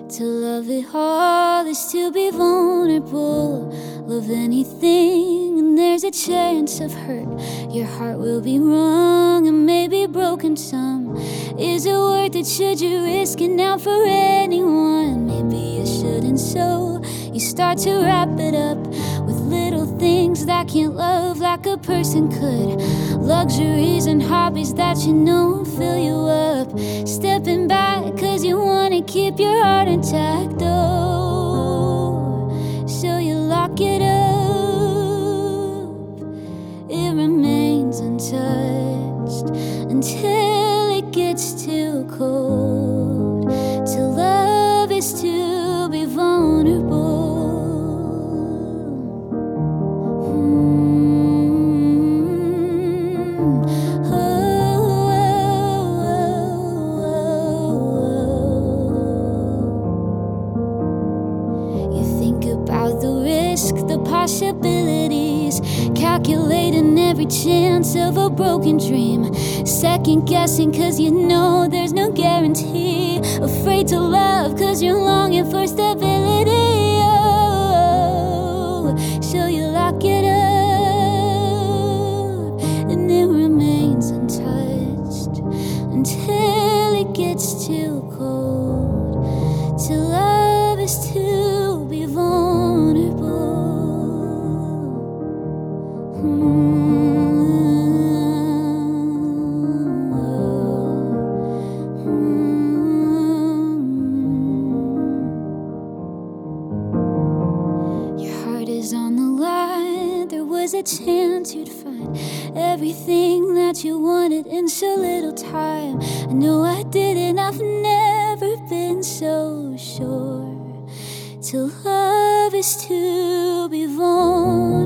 To love it all is to be vulnerable. Love anything and there's a chance of hurt. Your heart will be wrong and maybe broken some. Is it worth it? Should you risk it now for anyone? Maybe you shouldn't, so you start to wrap it up with little things that can't love like a person could. Luxuries and hobbies that you know fill you up. Stepping back cause you wanna keep your heart intact, oh, so you lock it up. It remains untouched until it gets too cold. To love is to be vulnerable. About the risk, the possibilities, calculating every chance of a broken dream. Second guessing cause you know there's no guarantee. Afraid to love cause you're longing for stability, oh, so you lock it up and it remains untouched until it gets too cold. To love is to be vulnerable. Your heart is on the line. There was a chance you'd find everything that you wanted in so little time. I know I didn't, I've never been so sure. To love is to be vulnerable.